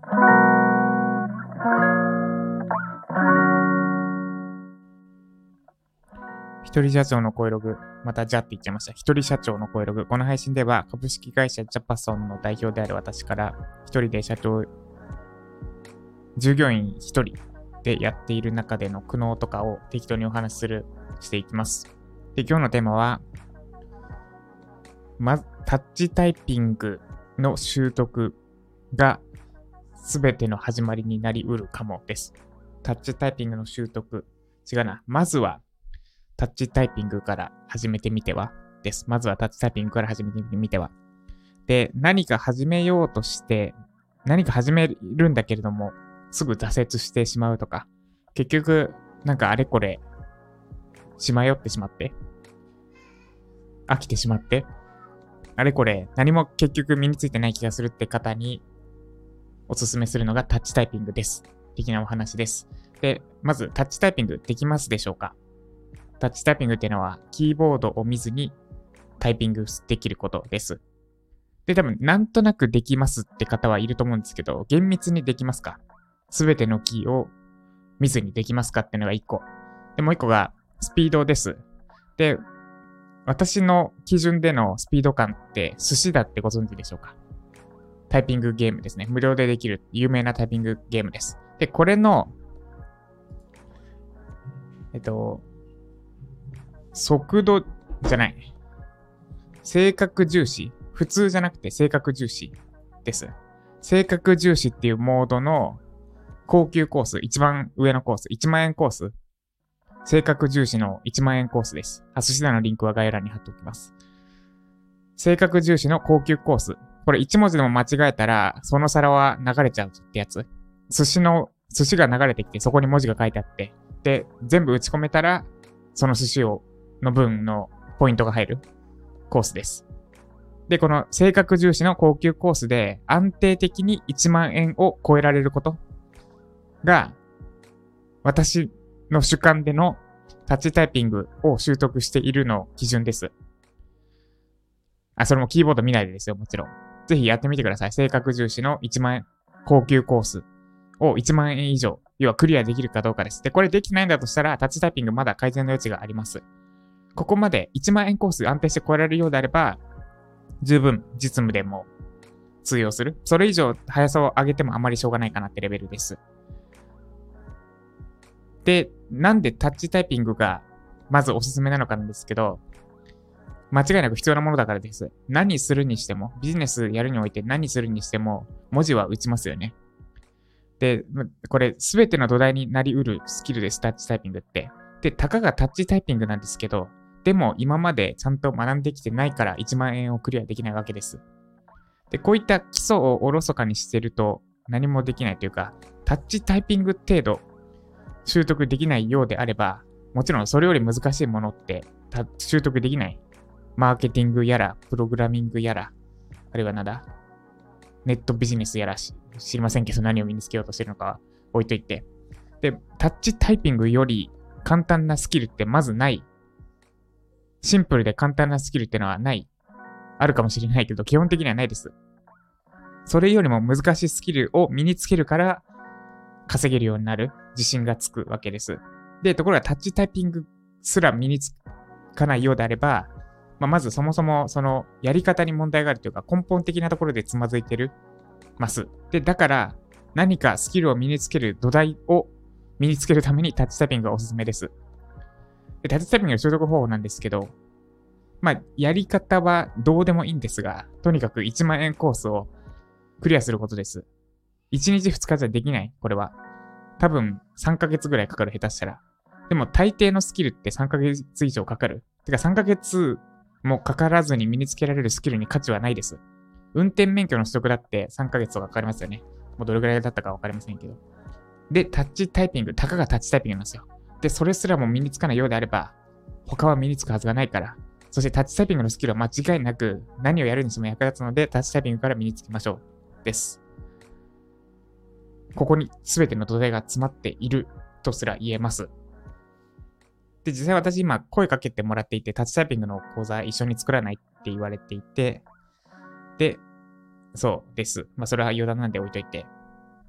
一人社長の声ログ、またじゃって言っちゃいました。一人社長の声ログ。この配信では株式会社ジャパソンの代表である私から一人で従業員一人でやっている中での苦悩とかを適当にお話ししていきます。で、今日のテーマは、タッチタイピングの習得が全ての始まりになりうるかもです。タッチタイピングの習得。違うな。まずはタッチタイピングから始めてみてはです。まずはタッチタイピングから始めてみては。で、何か始めようとして、何か始めるんだけれども、すぐ挫折してしまうとか、結局、なんかあれこれ、しまよってしまって、飽きてしまって、あれこれ、何も結局身についてない気がするって方に、おすすめするのがタッチタイピングです。的なお話です。で、まず、タッチタイピングできますでしょうか？タッチタイピングっていうのは、キーボードを見ずにタイピングできることです。で、多分、なんとなくできますって方はいると思うんですけど、厳密にできますか？すべてのキーを見ずにできますかっていうのが1個。で、もう1個が、スピードです。で、私の基準でのスピード感って、寿司だってご存知でしょうか？タイピングゲームですね。無料でできる有名なタイピングゲームです。で、これの、速度じゃない。正確重視。普通じゃなくて正確重視です。正確重視っていうモードの高級コース、一番上のコース、1万円コース。正確重視の1万円コースです。寿司だのリンクは概要欄に貼っておきます。正確重視の高級コース。これ1文字でも間違えたら、その皿は流れちゃうってやつ。寿司が流れてきて、そこに文字が書いてあって、で、全部打ち込めたら、その寿司の分のポイントが入るコースです。で、この正確重視の高級コースで安定的に1万円を超えられることが、私の主観でのタッチタイピングを習得しているの基準です。それもキーボード見ないでですよ、もちろん。ぜひやってみてください。正確重視の1万円高級コースを1万円以上、要はクリアできるかどうかです。で、これできないんだとしたら、タッチタイピングまだ改善の余地があります。ここまで1万円コース安定して超えられるようであれば、十分実務でも通用する。それ以上速さを上げてもあまりしょうがないかなってレベルです。で、なんでタッチタイピングがまずおすすめなのかなんですけど、間違いなく必要なものだからです。何するにしても、ビジネスやるにおいて何するにしても、文字は打ちますよね。で、これ全ての土台になりうるスキルです、タッチタイピングって。で、たかがタッチタイピングなんですけど、でも今までちゃんと学んできてないから1万円をクリアできないわけです。で、こういった基礎をおろそかにしてると何もできないというか、タッチタイピング程度習得できないようであれば、もちろんそれより難しいものって習得できない。マーケティングやら、プログラミングやら、あるいはネットビジネスやら知りませんけど何を身につけようとしてるのかは置いといて。で、タッチタイピングより簡単なスキルってまずない。シンプルで簡単なスキルってのはない。あるかもしれないけど、基本的にはないです。それよりも難しいスキルを身につけるから、稼げるようになる自信がつくわけです。で、ところがタッチタイピングすら身につかないようであれば、まずそもそもそのやり方に問題があるというか根本的なところでつまずいてるます。で、だから何かスキルを身につける土台を身につけるためにタッチタイピングがおすすめです。で、タッチタイピングの習得方法なんですけど、やり方はどうでもいいんですが、とにかく1万円コースをクリアすることです。1日2日じゃできない、これは。多分3ヶ月ぐらいかかる、下手したら。でも大抵のスキルって3ヶ月以上かかる。てか3ヶ月もかからずに身につけられるスキルに価値はないです。運転免許の取得だって3ヶ月とかかかりますよね。もうどれぐらいだったかわかりませんけど。で、タッチタイピング、たかがタッチタイピングなんですよ。で、それすらも身につかないようであれば、他は身につくはずがないから。そしてタッチタイピングのスキルは間違いなく何をやるにしても役立つので、タッチタイピングから身につけましょう。です。ここに全ての土台が詰まっているとすら言えます。で、実際私今声かけてもらっていて、タッチタイピングの講座一緒に作らないって言われていて、で、そうです。それは余談なんで置いといて。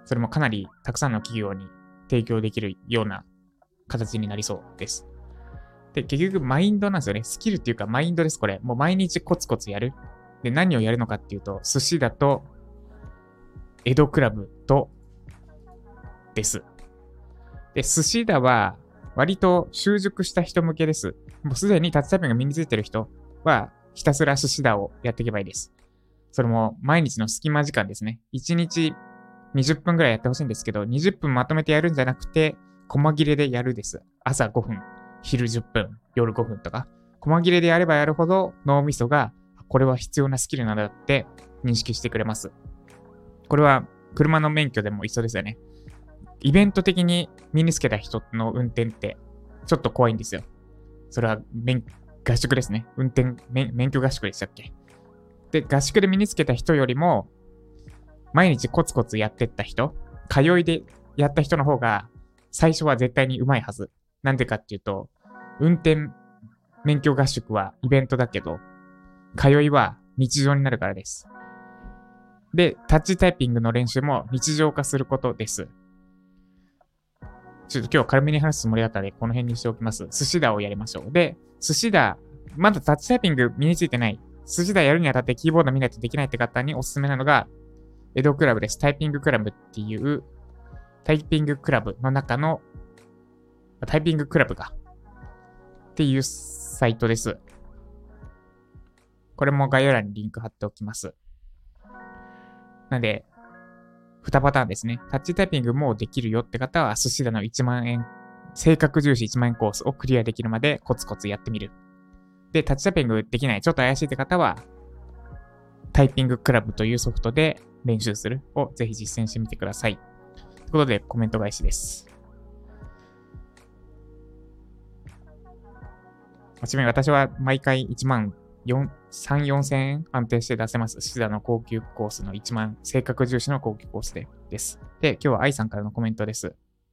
それもかなりたくさんの企業に提供できるような形になりそうです。で、結局マインドなんですよね。スキルっていうかマインドです、これ。もう毎日コツコツやる。で、何をやるのかっていうと、寿司だと、江戸クラブと、です。で、寿司だは、割と習熟した人向けです。もうすでにタッチタイピングが身についてる人は、ひたすら寿司だをやっていけばいいです。それも毎日の隙間時間ですね。1日20分ぐらいやってほしいんですけど、20分まとめてやるんじゃなくて、細切れでやるです。朝5分、昼10分、夜5分とか。細切れでやればやるほど脳みそが、これは必要なスキルなんだって認識してくれます。これは車の免許でも一緒ですよね。イベント的に身につけた人の運転ってちょっと怖いんですよ。それは合宿ですね。免許合宿でしたっけ。で、合宿で身につけた人よりも、毎日コツコツやってった人、通いでやった人の方が、最初は絶対に上手いはず。なんでかっていうと、運転免許合宿はイベントだけど、通いは日常になるからです。で、タッチタイピングの練習も日常化することです。ちょっと今日軽めに話すつもりだったので、この辺にしておきます。寿司だをやりましょう。で、寿司だ、まだタッチタイピング身についてない、寿司だやるにあたってキーボード見ないとできないって方におすすめなのが、江戸クラブです。タイピングクラブっていう、タイピングクラブの中の、タイピングクラブか。っていうサイトです。これも概要欄にリンク貼っておきます。なので、2パターンですね。タッチタイピングもできるよって方は、寿司だの1万円、正確重視1万円コースをクリアできるまでコツコツやってみる。で、タッチタイピングできない、ちょっと怪しいって方は、タイピングクラブというソフトで練習するをぜひ実践してみてください。ということで、コメント返しです。ちなみに私は毎回1万3、4千円安定して出せます。シダの高級コースの1万、正確重視の高級コースです。で、今日は愛さんからのコメントです。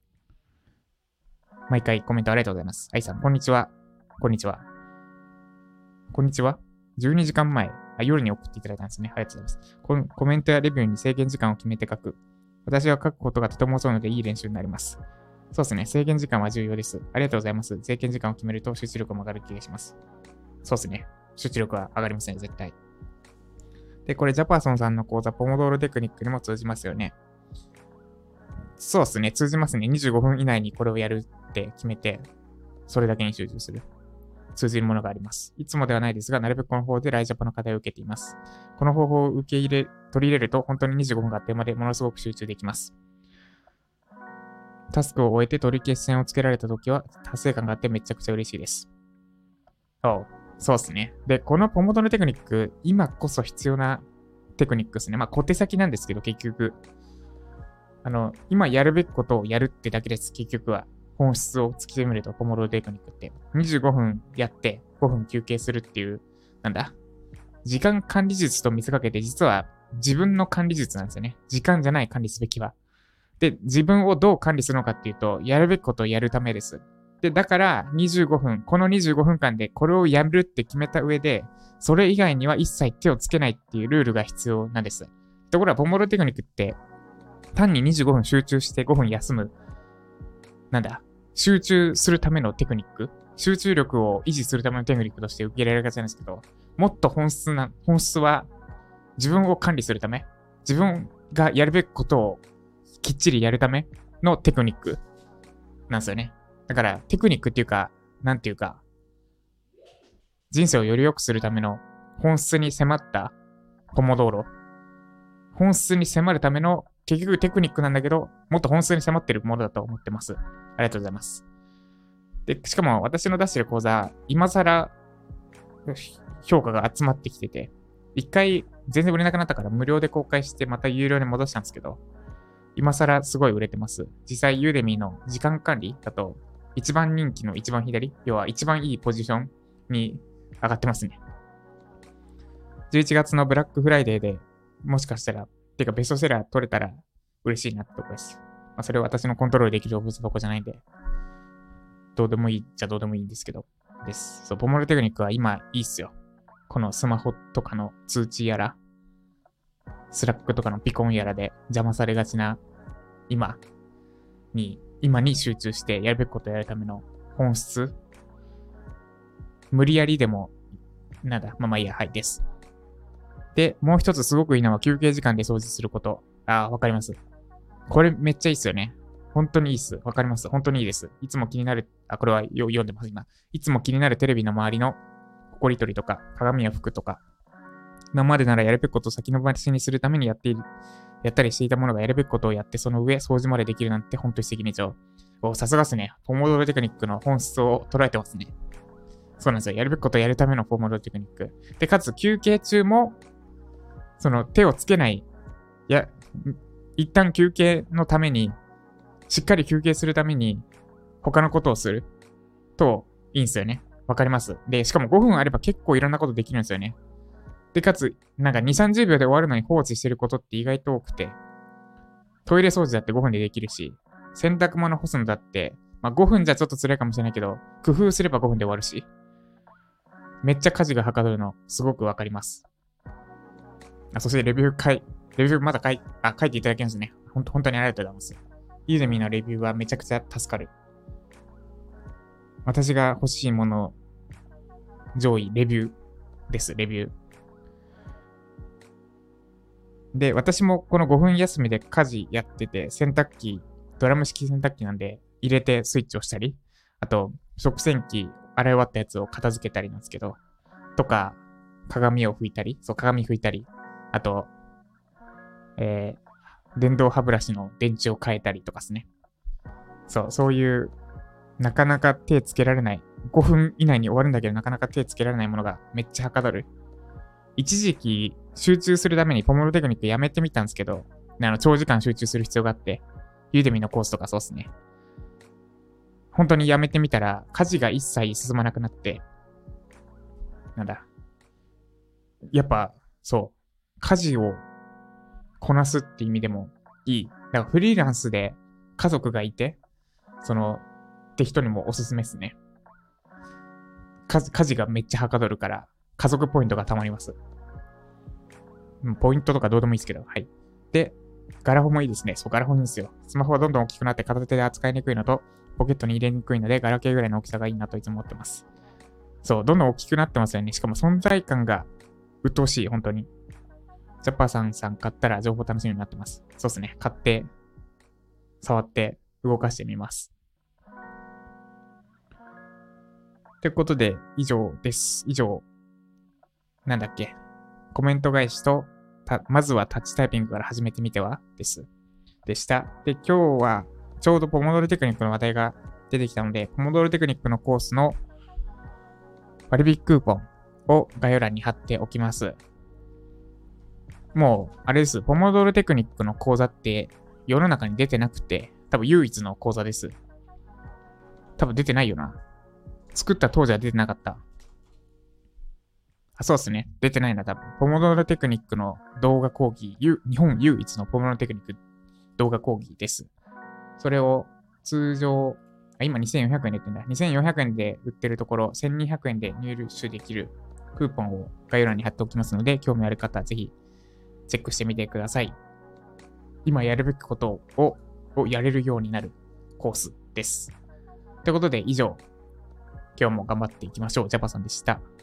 毎回コメントありがとうございます。愛さん、こんにちは。こんにちは。こんにちは。12時間前、夜に送っていただいたんですね。ありがとうございます。コメントやレビューに制限時間を決めて書く。私は書くことがとても遅いのでいい練習になります。そうですね。制限時間は重要です。ありがとうございます。制限時間を決めると集中力も上がる気がします。そうですね。集中力は上がりますね、絶対。で、これジャパーソンさんの講座、ポモドーロテクニックにも通じますよね。そうですね。通じますね。25分以内にこれをやるって決めて、それだけに集中する。通じるものがあります。いつもではないですが、なるべくこの方法でライジャパの課題を受けています。この方法を取り入れると、本当に25分があっという間でものすごく集中できます。タスクを終えて取り消し線をつけられたときは、達成感があってめちゃくちゃ嬉しいです。そうですね。で、このポモドーロテクニック、今こそ必要なテクニックですね。まあ、小手先なんですけど、結局。今やるべきことをやるってだけです。結局は。本質を突き詰めると、ポモドーロテクニックって。25分やって5分休憩するっていう、時間管理術と見せかけて、実は自分の管理術なんですよね。時間じゃない管理すべきは。で、自分をどう管理するのかっていうと、やるべきことをやるためです。で、だから25分、この25分間でこれをやるって決めた上で、それ以外には一切手をつけないっていうルールが必要なんです。ところが、ポモドーロテクニックって、単に25分集中して5分休む、集中するためのテクニック、集中力を維持するためのテクニックとして受け入れられがちなんですけど、もっと本質は自分を管理するため、自分がやるべきことをきっちりやるためのテクニックなんですよね。だからテクニックっていうか、人生をより良くするための本質に迫ったポモドーロ。本質に迫るための結局テクニックなんだけど、もっと本質に迫っているものだと思ってます。ありがとうございます。で、しかも私の出してる講座、今更評価が集まってきてて、一回全然売れなくなったから無料で公開してまた有料に戻したんですけど、今更すごい売れてます。実際ユーデミーの時間管理だと、一番人気の一番左、要は一番いいポジションに上がってますね。11月のブラックフライデーでもしかしたら、ベストセラー取れたら嬉しいなってとこです。まあ、それは私のコントロールできる動物箱じゃないんで、どうでもいいっちゃどうでもいいんですけど、です。そう、ポモドーロテクニックは今いいっすよ。このスマホとかの通知やら、スラックとかのピコンやらで邪魔されがちな今に集中してやるべきことをやるための本質。無理やりでも、まあいいや、はい、です。で、もう一つすごくいいのは休憩時間で掃除すること。わかります。これめっちゃいいっすよね。本当にいいっす。わかります。本当にいいです。いつも気になる、これは読んでます、今。いつも気になるテレビの周りの埃取りとか、鏡や服とか、今までならやるべきことを先延ばしにするためにやったりしていたものがやるべきことをやって、その上、掃除までできるなんて本当に素敵ね、さすがっすね。ポモドーロテクニックの本質を捉えてますね。そうなんですよ。やるべきことをやるためのポモドーロテクニック。で、かつ休憩中も、その手をつけない、一旦休憩のために、しっかり休憩するために、他のことをするといいんですよね。わかります。で、しかも5分あれば結構いろんなことできるんですよね。で、かつ、2、30秒で終わるのに放置してることって意外と多くて、トイレ掃除だって5分でできるし、洗濯物干すのだって、5分じゃちょっと辛いかもしれないけど、工夫すれば5分で終わるし、めっちゃ家事がはかどるの、すごくわかります。そしてレビューまだ書いていただけますね。本当にありがとうございます。ユーデミのレビューはめちゃくちゃ助かる。私が欲しいもの上位、レビューです、レビュー。で、私もこの5分休みで家事やってて、ドラム式洗濯機なんで入れてスイッチをしたり、あと、食洗機洗い終わったやつを片付けたりなんですけど、とか、鏡拭いたり、あと、電動歯ブラシの電池を変えたりとかですね。そういう、なかなか手つけられない、5分以内に終わるんだけどなかなか手つけられないものがめっちゃはかどる。一時期集中するためにポモドテクニックやめてみたんですけど、長時間集中する必要があって、ユーデミのコースとかそうっすね。本当にやめてみたら、家事が一切進まなくなって、やっぱ、家事をこなすって意味でもいい。だからフリーランスで家族がいて、って人にもおすすめですね。家事がめっちゃはかどるから、家族ポイントがたまります。ポイントとかどうでもいいですけど、はい。で、ガラホもいいですね。ガラホいいんですよ。スマホはどんどん大きくなって片手で扱いにくいのと、ポケットに入れにくいので、ガラケーぐらいの大きさがいいなといつも思ってます。どんどん大きくなってますよね。しかも存在感が鬱陶しい、本当に。ジャパさん買ったら情報楽しみになってます。そうですね。買って、触って、動かしてみます。ということで、以上です。コメント返しと、まずはタッチタイピングから始めてみてはでした。で、今日はちょうどポモドーロテクニックの話題が出てきたので、ポモドーロテクニックのコースの割引クーポンを概要欄に貼っておきます。もう、あれです。ポモドーロテクニックの講座って世の中に出てなくて、多分唯一の講座です。多分出てないよな。作った当時は出てなかった。そうですね。出てないな、多分。ポモドーロテクニックの動画講義、日本唯一のポモドーロテクニック動画講義です。それを通常、今2400円で売ってんだ。2400円で売ってるところ、1200円で入手できるクーポンを概要欄に貼っておきますので、興味ある方はぜひチェックしてみてください。今やるべきことをやれるようになるコースです。ということで以上、今日も頑張っていきましょう。ジャパさんでした。